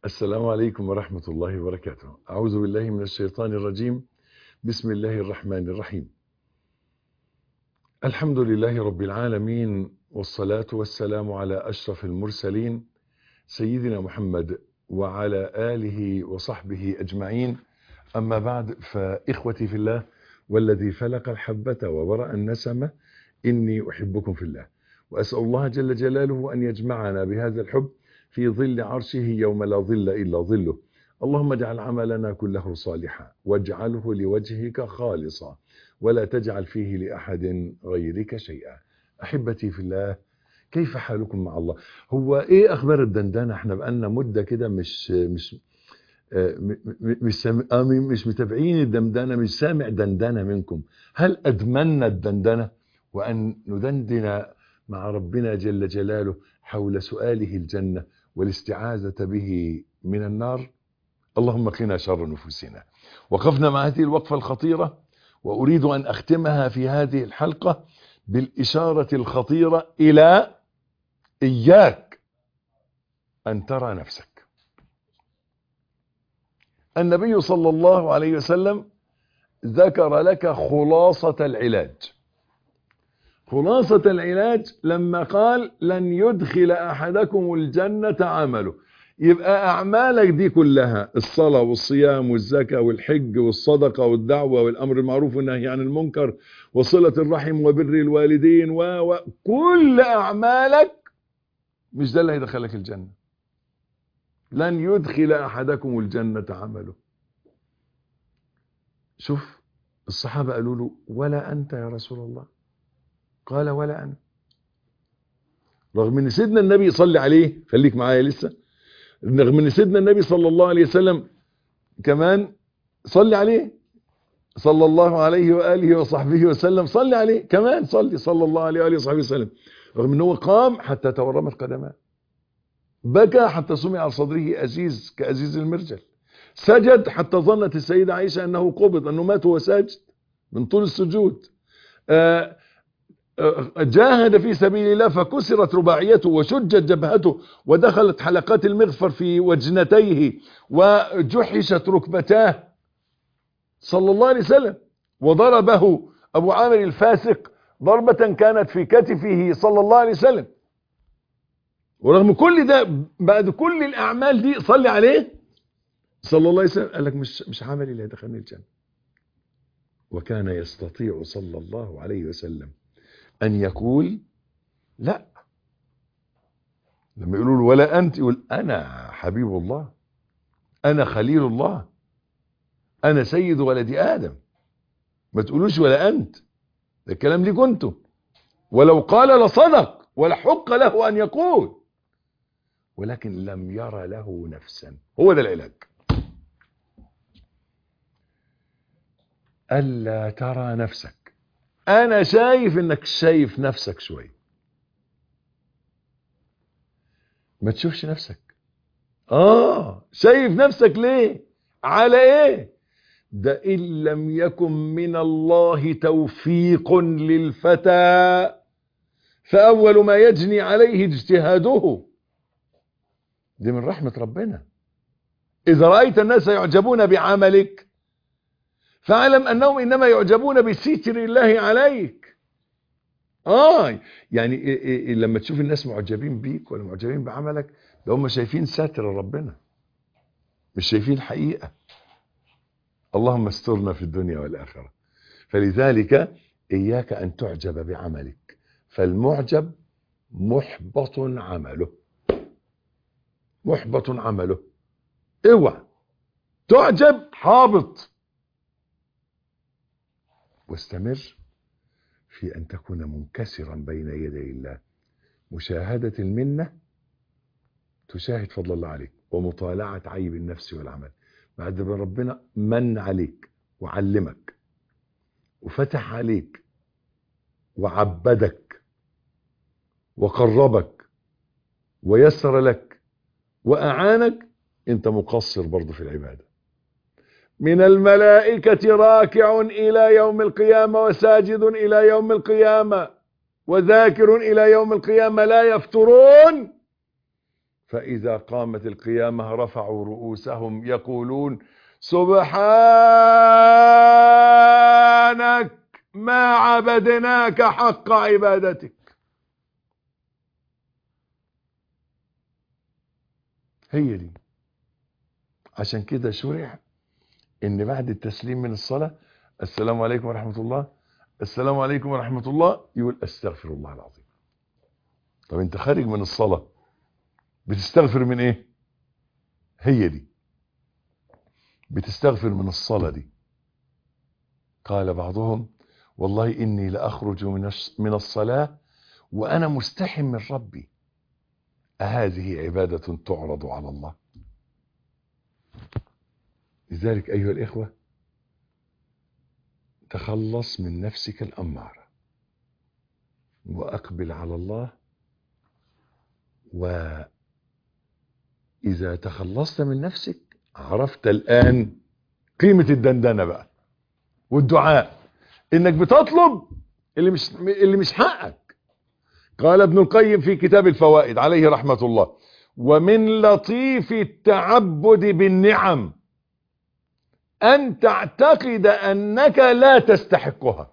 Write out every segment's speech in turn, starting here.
السلام عليكم ورحمة الله وبركاته. أعوذ بالله من الشيطان الرجيم. بسم الله الرحمن الرحيم. الحمد لله رب العالمين، والصلاة والسلام على أشرف المرسلين سيدنا محمد وعلى آله وصحبه أجمعين. أما بعد، فإخوتي في الله والذي فلق الحبة وبرأ النسمة، إني أحبكم في الله، وأسأل الله جل جلاله أن يجمعنا بهذا الحب في ظل عرشه يوم لا ظل إلا ظله. اللهم اجعل عملنا كله صالحا، واجعله لوجهك خالصا، ولا تجعل فيه لأحد غيرك شيئا. أحبتي في الله، كيف حالكم مع الله؟ هو إيه أخبار الدندنة؟ احنا بقالنا مدة كده مش متابعين الدندنة، مش سامع دندنة منكم. هل أدمنا الدندنة وأن ندندن مع ربنا جل جلاله حول سؤاله الجنة والاستعاذة به من النار؟ اللهم قنا شر نفوسنا. وقفنا مع هذه الوقفة الخطيرة، وأريد أن أختمها في هذه الحلقة بالإشارة الخطيرة إلى إياك أن ترى نفسك. النبي صلى الله عليه وسلم ذكر لك خلاصة العلاج. خلاصة العلاج لما قال لن يدخل أحدكم الجنة عمله. يبقى أعمالك دي كلها، الصلاة والصيام والزكاة والحج والصدقة والدعوة والأمر المعروف والنهي عن المنكر وصلة الرحم وبر الوالدين وكل أعمالك، مش ده اللي هيدخلك الجنة. لن يدخل أحدكم الجنة عمله. شوف الصحابة قالوا له ولا أنت يا رسول الله؟ قال ولا أنا. رغم ان سيدنا النبي صلى عليه، خليك معايا لسه، رغم ان سيدنا النبي صلى الله عليه وسلم كمان صلى عليه، صلى الله عليه وآله وصحبه وسلم، صلى عليه كمان، صلى الله عليه وآله وصحبه وسلم. رغم انه قام حتى تورمت قدماه، بكى حتى سمع على صدره أزيز كأزيز المرجل، سجد حتى ظنت السيدة عائشة أنه قبض، أنه مات وهو ساجد من طول السجود. جاهد في سبيل الله فكسرت رباعيته وشجت جبهته ودخلت حلقات المغفر في وجنتيه وجحشت ركبتاه صلى الله عليه وسلم، وضربه أبو عامر الفاسق ضربة كانت في كتفه صلى الله عليه وسلم. ورغم كل ده، بعد كل الأعمال دي، صلي عليه صلى الله عليه وسلم. قال لك مش عملي اللي هيدخلني الجنة. وكان يستطيع صلى الله عليه وسلم أن يقول لا. لما يقولوا له ولا أنت، يقول أنا حبيب الله، أنا خليل الله، أنا سيد ولد آدم. ما تقولوش ولا أنت، ده الكلام ليه كنتم، ولو قال لصدق ولحق له أن يقول، ولكن لم يرى له نفسا. هو ده العلاج. ألا ترى نفسك. أنا شايف إنك شايف نفسك شوي، ما تشوفش نفسك. شايف نفسك ليه؟ على ايه؟ ده إن لم يكن من الله توفيق للفتى فأول ما يجني عليه اجتهاده. دي من رحمة ربنا. إذا رأيت الناس يعجبون بعملك فاعلم أنهم إنما يعجبون بستر الله عليك. يعني لما تشوف الناس معجبين بيك ولا معجبين بعملك، ده هم شايفين ستر ربنا، مش شايفين حقيقة. اللهم استرنا في الدنيا والآخرة. فلذلك إياك أن تعجب بعملك، فالمعجب محبط عمله. محبط عمله. اوعى تعجب حابط. واستمر في أن تكون منكسرا بين يدي الله، مشاهدة المنة، تشاهد فضل الله عليك، ومطالعة عيب النفس والعمل. بعد ما ربنا من عليك وعلمك وفتح عليك وعبدك وقربك ويسر لك وأعانك، انت مقصر برضه في العبادة. من الملائكة راكع إلى يوم القيامة وساجد إلى يوم القيامة وذاكر إلى يوم القيامة لا يفترون، فإذا قامت القيامة رفعوا رؤوسهم يقولون سبحانك ما عبدناك حق عبادتك. هي دي. عشان كده شرع ان بعد التسليم من الصلاة السلام عليكم ورحمة الله، السلام عليكم ورحمة الله، يقول استغفر الله العظيم. طب انت خارج من الصلاة بتستغفر من ايه؟ هي دي، بتستغفر من الصلاة دي. قال بعضهم والله إني لأخرج من الصلاة وأنا مستحي من ربي، أهذه عبادة تعرض على الله؟ لذلك أيها الإخوة تخلص من نفسك الأمارة وأقبل على الله. وإذا تخلصت من نفسك عرفت الآن قيمة الدندنة بقى والدعاء، إنك بتطلب اللي مش حقك. قال ابن القيم في كتاب الفوائد عليه رحمة الله: ومن لطيف التعبد بالنعم أن تعتقد أنك لا تستحقها.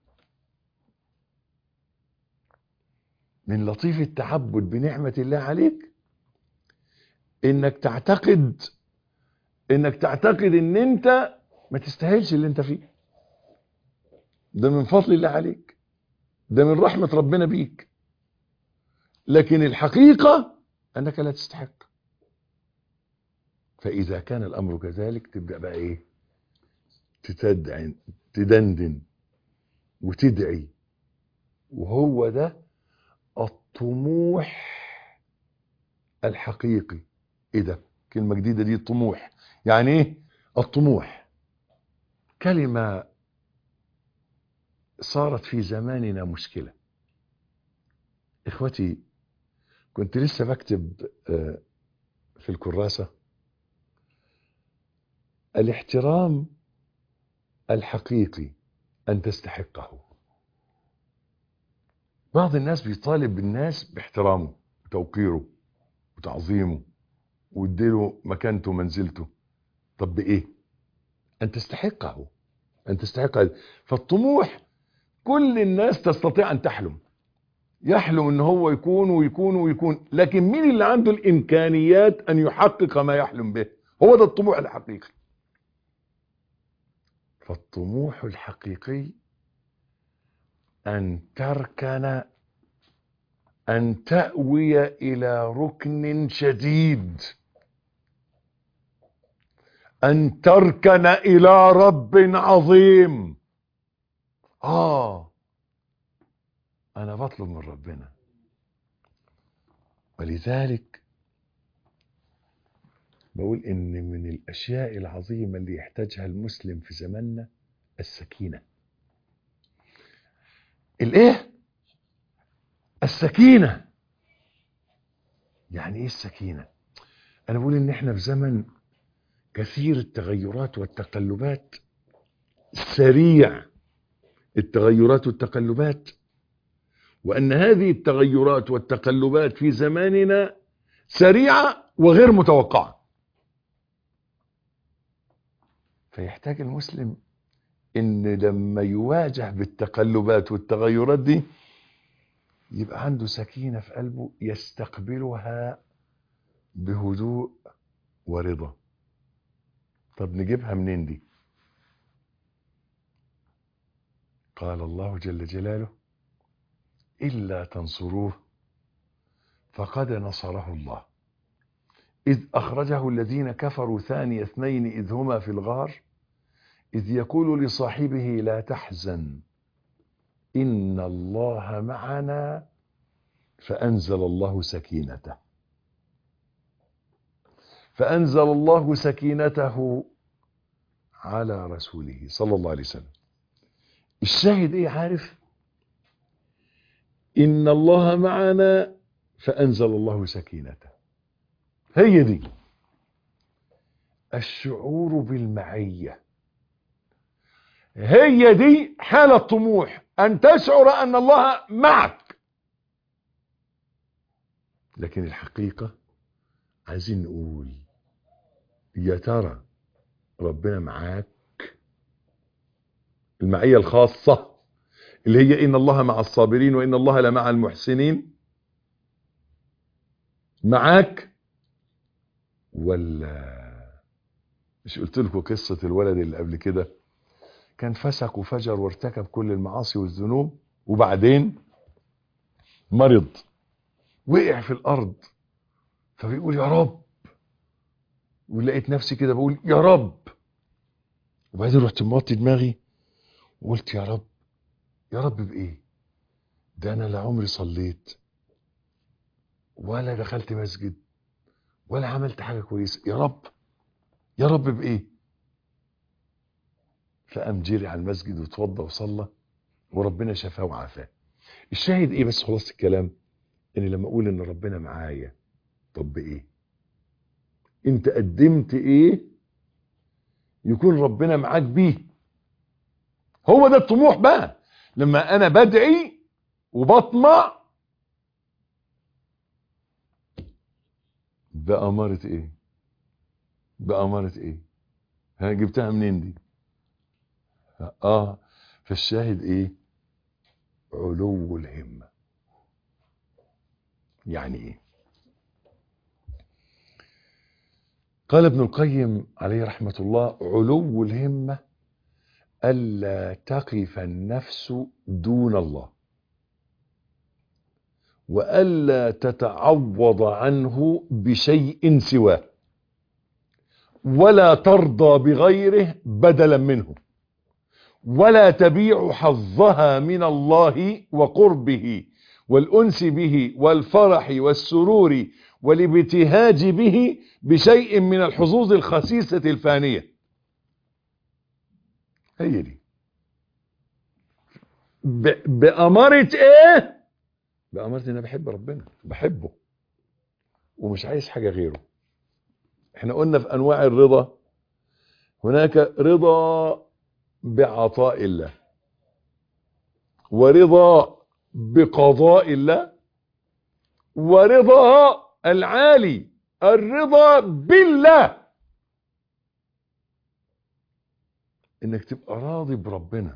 من لطيف التعبد بنعمة الله عليك إنك تعتقد إن أنت ما تستاهلش اللي أنت فيه. ده من فضل الله عليك، ده من رحمة ربنا بيك، لكن الحقيقة أنك لا تستحق. فإذا كان الأمر كذلك تبدأ بقى إيه؟ تدندن وتدعي. وهو ده الطموح الحقيقي. إيه ده؟ كلمة جديدة دي، الطموح. يعني إيه الطموح؟ كلمة صارت في زماننا مشكلة. إخوتي، كنت لسه بكتب في الكراسة: الاحترام الحقيقي أن تستحقه. بعض الناس بيطالب بالناس باحترامه وتوقيره وتعظيمه واديله مكانته ومنزلته. طب بإيه؟ أن تستحقه، أن تستحقه. فالطموح كل الناس تستطيع أن يحلم ان هو يكون ويكون ويكون، لكن مين اللي عنده الامكانيات ان يحقق ما يحلم به؟ هو ده الطموح الحقيقي. فالطموح الحقيقي ان تركن، ان تأوي الى ركن شديد، ان تركن الى رب عظيم. انا بطلب من ربنا. ولذلك بقول ان من الاشياء العظيمة اللي يحتاجها المسلم في زماننا السكينة. الايه؟ السكينة. يعني ايه السكينة؟ انا بقول ان احنا في زمن كثير التغيرات والتقلبات، سريع التغيرات والتقلبات، وان هذه التغيرات والتقلبات في زماننا سريعة وغير متوقعة. فيحتاج المسلم ان لما يواجه بالتقلبات والتغيرات دي يبقى عنده سكينة في قلبه يستقبلها بهدوء ورضا. طب نجيبها منين دي؟ قال الله جل جلاله: إلا تنصروه فقد نصره الله إذ أخرجه الذين كفروا ثاني اثنين إذ هما في الغار إذ يقول لصاحبه لا تحزن إن الله معنا فأنزل الله سكينته على رسوله صلى الله عليه وسلم. الشاهد ايه؟ عارف؟ إن الله معنا فأنزل الله سكينته. هي دي الشعور بالمعية، هي دي حالة طموح، أن تشعر أن الله معك. لكن الحقيقة عايزين نقول يا ترى ربنا معاك؟ المعية الخاصة اللي هي إن الله مع الصابرين وإن الله لمع المحسنين، معاك؟ ولا مش قلت لكم قصة الولد اللي قبل كده كان فسق وفجر وارتكب كل المعاصي والذنوب وبعدين مرض وقع في الأرض، فبيقول يا رب، ولقيت نفسي كده بقول يا رب، وبعدين رحت موطي دماغي وقلت يا رب، يا رب بإيه؟ ده أنا لا عمري صليت ولا دخلت مسجد ولا عملت حاجة كويسة، يا رب، يا رب بإيه؟ فقام جري على المسجد واتوضى وصلى وربنا شفاه وعافاه. الشاهد ايه بس خلاص الكلام؟ ان لما اقول ان ربنا معايا، طب بايه؟ انت قدمت ايه يكون ربنا معاك بيه؟ هو ده الطموح بقى. لما انا بدعي وبطمع، بأمارة ايه؟ بأمارة ايه؟ ها جبتها منين دي؟ فالشاهد ايه؟ علو الهمة. يعني ايه؟ قال ابن القيم عليه رحمة الله: علو الهمة ألا تقف النفس دون الله، وألا تتعوض عنه بشيء سواه، ولا ترضى بغيره بدلا منه، ولا تبيع حظها من الله وقربه والأنس به والفرح والسرور والابتهاج به بشيء من الحظوظ الخسيسة الفانية. هي دي بأمارة ايه؟ بأمارة ان انا بحب ربنا، بحبه ومش عايز حاجة غيره. احنا قلنا في انواع الرضا هناك رضا بعطاء الله، ورضا بقضاء الله، ورضا العالي الرضا بالله، انك تبقى راضي بربنا،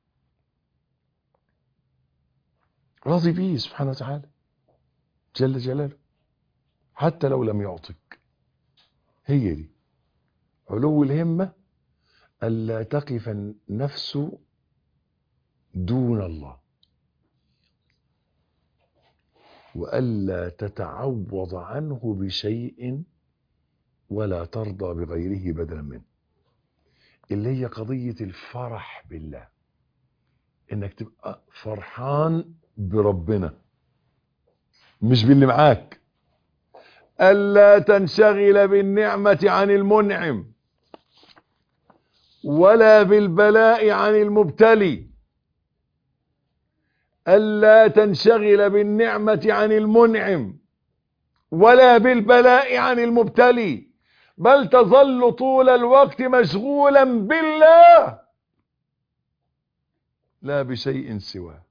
راضي بيه سبحانه وتعالى جل جلاله حتى لو لم يعطك. هي دي علو الهمة، ألا تقف النفس دون الله، وألا تتعوض عنه بشيء، ولا ترضى بغيره بدلا منه. اللي هي قضية الفرح بالله، انك تبقى فرحان بربنا مش باللي معاك. ألا تنشغل بالنعمة عن المنعم، ولا بالبلاء عن المبتلي. ألا تنشغل بالنعمة عن المنعم ولا بالبلاء عن المبتلي، بل تظل طول الوقت مشغولا بالله لا بشيء سواه.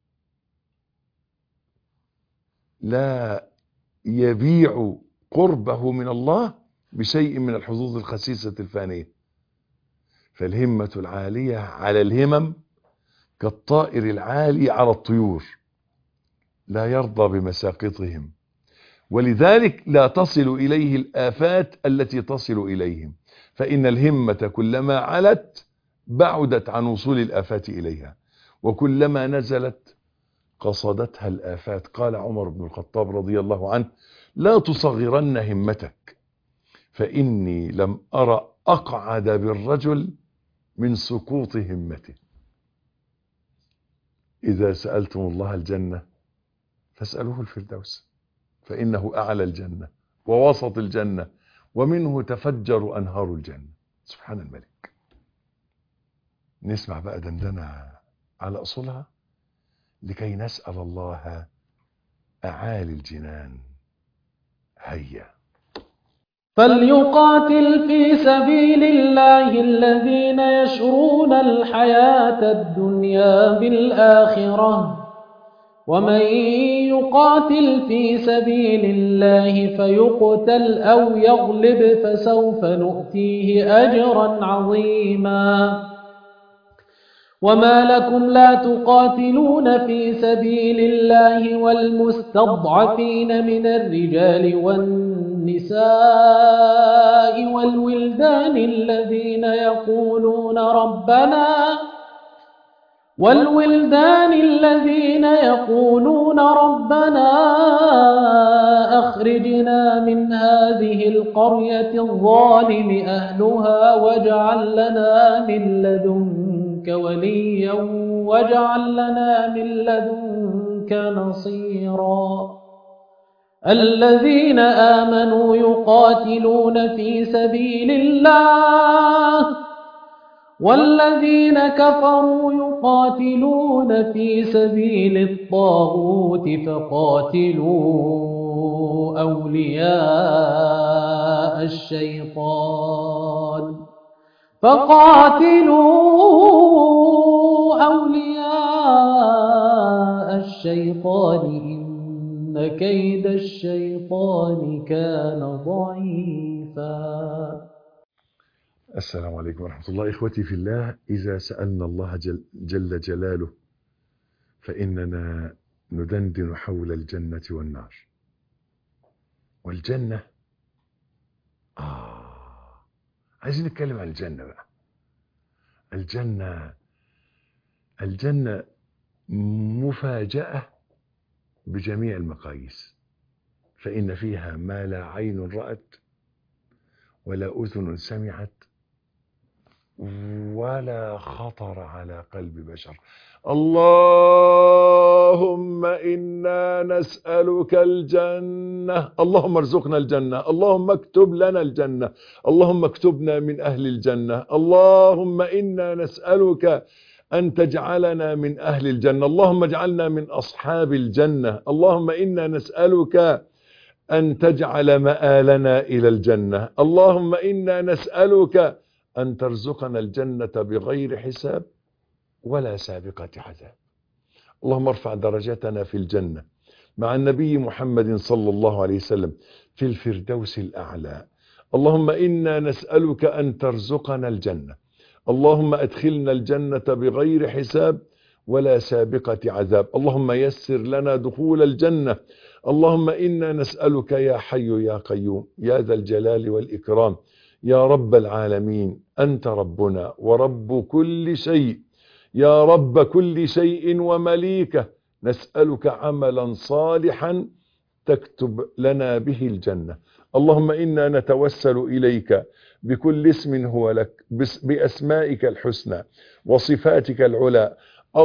لا يبيع قربه من الله بشيء من الحظوظ الخسيسة الفانية. فالهمة العالية على الهمم كالطائر العالي على الطيور، لا يرضى بمساقطهم، ولذلك لا تصل إليه الآفات التي تصل إليهم، فإن الهمة كلما علت بعدت عن وصول الآفات إليها، وكلما نزلت قصدتها الآفات. قال عمر بن الخطاب رضي الله عنه: لا تصغرن همتك، فإني لم أرى أقعد بالرجل من سقوط همته. إذا سألتم الله الجنة فاسألوه الفردوس، فإنه أعلى الجنة ووسط الجنة ومنه تفجر أنهار الجنة. سبحان الملك. نسمع بقى دندنة على أصولها لكي نسأل الله أعالي الجنان. هيا. فليقاتل في سبيل الله الذين يشرون الحياة الدنيا بالآخرة ومن يقاتل في سبيل الله فيقتل أو يغلب فسوف نؤتيه أجرا عظيما. وما لكم لا تقاتلون في سبيل الله والمستضعفين من الرجال والنساء والولدان الذين يقولون ربنا أخرجنا من هذه القرية الظالم أهلها واجعل لنا من لدنك وليا واجعل لنا من لدنك نصيرا. الذين آمنوا يقاتلون في سبيل الله والذين كفروا يقاتلون في سبيل الطاغوت فقاتلوا أولياء الشيطان إن كيد الشيطان كان ضعيفا. السلام عليكم ورحمة الله. إخوتي في الله، إذا سألنا الله جل جلاله فإننا ندندن حول الجنة والنار. والجنة عايزين نتكلم عن الجنة بقى. الجنة مفاجأة بجميع المقاييس، فإن فيها ما لا عين رأت ولا أذن سمعت ولا خطر على قلب بشر. اللهم إنا نسألك الجنة، اللهم ارزقنا الجنة، اللهم اكتب لنا الجنة، اللهم اكتبنا من أهل الجنة. اللهم إنا نسألك أن تجعلنا من أهل الجنة، اللهم اجعلنا من أصحاب الجنة. اللهم إنا نسألك أن تجعل مآلنا إلى الجنة. اللهم إنا نسألك أن ترزقنا الجنة بغير حساب ولا سابقة عذاب. اللهم ارفع درجتنا في الجنة مع النبي محمد صلى الله عليه وسلم في الفردوس الأعلى. اللهم إنا نسألك أن ترزقنا الجنة. اللهم أدخلنا الجنة بغير حساب ولا سابقة عذاب. اللهم يسر لنا دخول الجنة. اللهم إنا نسألك يا حي يا قيوم يا ذا الجلال والإكرام يا رب العالمين، أنت ربنا ورب كل شيء، يا رب كل شيء ومليكه، نسألك عملا صالحا تكتب لنا به الجنة. اللهم إنا نتوسل إليك بكل اسم هو لك بأسمائك الحسنى وصفاتك العلى.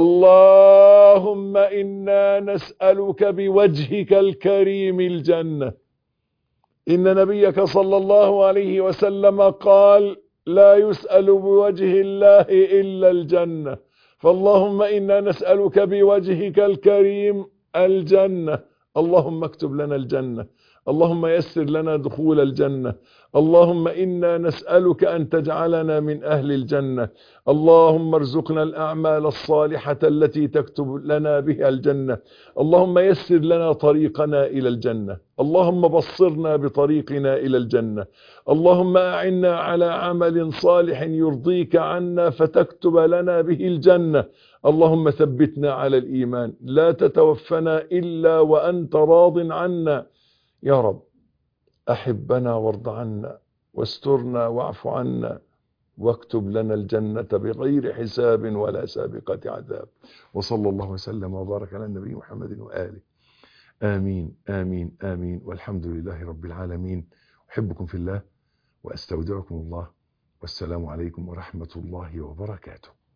اللهم إنا نسألك بوجهك الكريم الجنة. إن نبيك صلى الله عليه وسلم قال: لا يسأل بوجه الله إلا الجنة. فاللهم إنا نسألك بوجهك الكريم الجنة. اللهم اكتب لنا الجنة، اللهم يسر لنا دخول الجنة. اللهم إنا نسألك أن تجعلنا من أهل الجنة. اللهم ارزقنا الأعمال الصالحة التي تكتب لنا بها الجنة. اللهم يسر لنا طريقنا إلى الجنة. اللهم بصرنا بطريقنا إلى الجنة. اللهم أعنا على عمل صالح يرضيك عنا فتكتب لنا به الجنة. اللهم ثبتنا على الإيمان، لا تتوفنا إلا وأنت راض عنا. يا رب أحبنا وارض عنا واسترنا واعف عنا واكتب لنا الجنة بغير حساب ولا سابقة عذاب. وصلى الله وسلم وبارك على النبي محمد وآله. آمين آمين آمين، والحمد لله رب العالمين. أحبكم في الله وأستودعكم الله، والسلام عليكم ورحمة الله وبركاته.